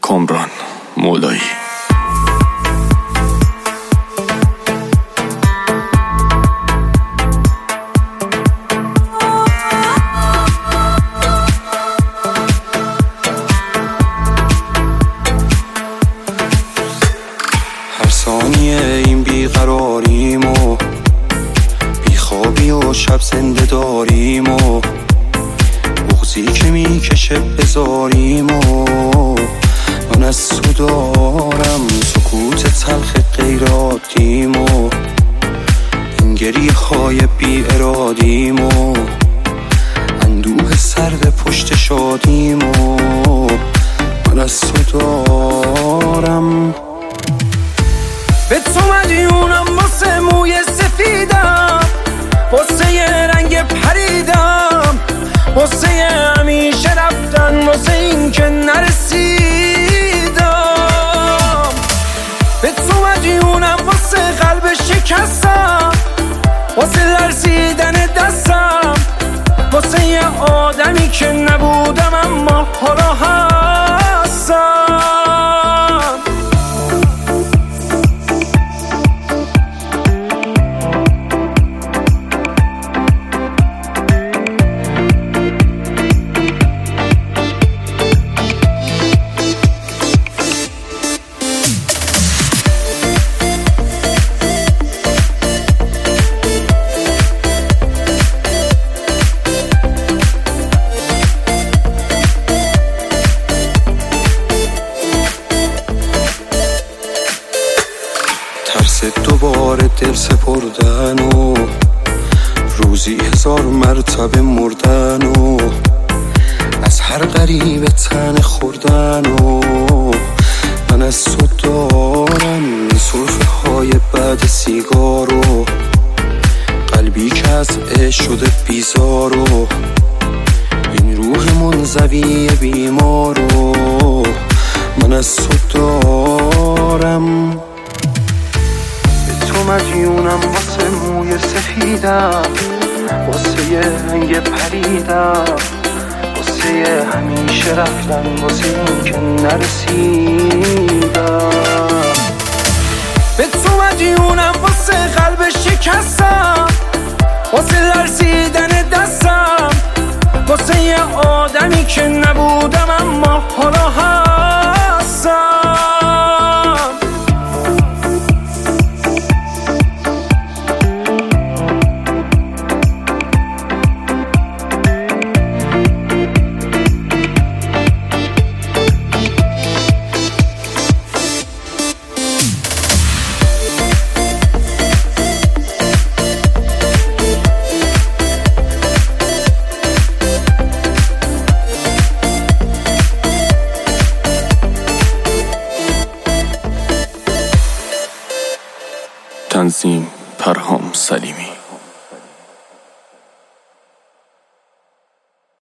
کامران مولایی. هر ثانیه این بیقراریم و بیخوابی و شب زنده داریم و بغضی که میکشه بذاریم و من از تو دارم سکوت تلخ غیراتیم و این گریه های بی ارادیم و اندوه سرد پشت شادیم و من از تو دارم. به تو مدیونم واسه موی سفیدم، واسه یه رنگ پریدم، واسه همیشه رفتن، واسه این که نرسیدم. به تو مدیونم واسه قلب شکستم، واسه لرزیدن دستم، واسه یه آدمی که نبودم اما حالا هستم. ترس دوباره دل سپردن و روزی 1000 مرتبه مردن و از هر غریب تن خوردن و من از تو دارم سرفه های بعد سیگار و قلبی که از عشق شده بیزار و این روح منزوی بیمار و من از تو دارم. تو مدیونم واسه موی سفیدم، واسه یه رنگ پریدم، واسه یه همیشه رفتن، واسه این که نرسیدم. به تو مدیونم واسه قلب شکستم، واسه لرزیدن دستم، واسه یه آدمی که نبودم اما حالا هستم. تنظیم پرهام سلیمی.